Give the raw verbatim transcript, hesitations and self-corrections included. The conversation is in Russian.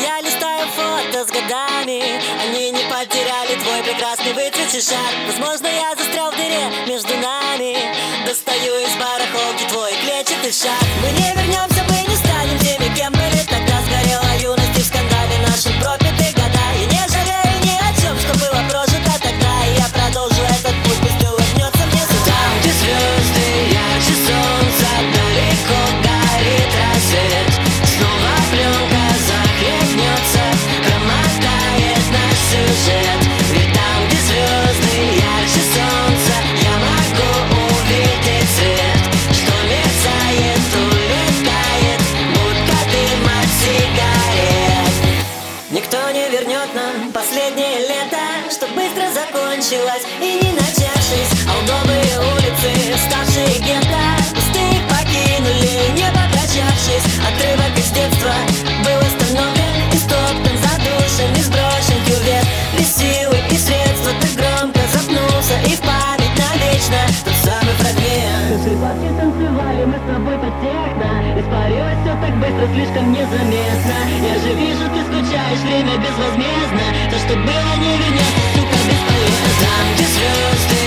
Я листаю фото с годами, они не потеряли твой прекрасный выцветший шар. Возможно, я застрял в дыре между нами. Достаю из барахолки твой клетчатый шаг. Мы не вернемся, мы не станем теми, кем были тогда. Сгорела юность и в скандале наши пропитые года. Я не жалею ни о чем, что было прожито тогда. И я продолжу этот путь, пусть улыбнется мне сюда. Там, где звезды ярче солнца, далеко горит рассвет. Снова пленка захлебнется, промотает наш сюжет. Ведь там, где звезды ярче солнца, я могу увидеть свет, что мерцает, улетает, будто дым от сигарет. Никто не вернет нам последнее лето, что быстро закончилось и не начавшись. Алдовые улицы, ставшие гетто, пустые их покинули, не попрощавшись. Отрывок из детства был остановлен и стоптан, задушен и сброшен кювет. Без силы и средства ты громко запнулся, и в память навечно тот самый фрагмент. Наши бабки танцевали, мы с тобой под техно. Испарилось все так быстро, слишком незаметно. Я же вижу, ты скучаешь, время безвозмездно. То, что было, не вернется, сука, бесполезно. Там, где звезды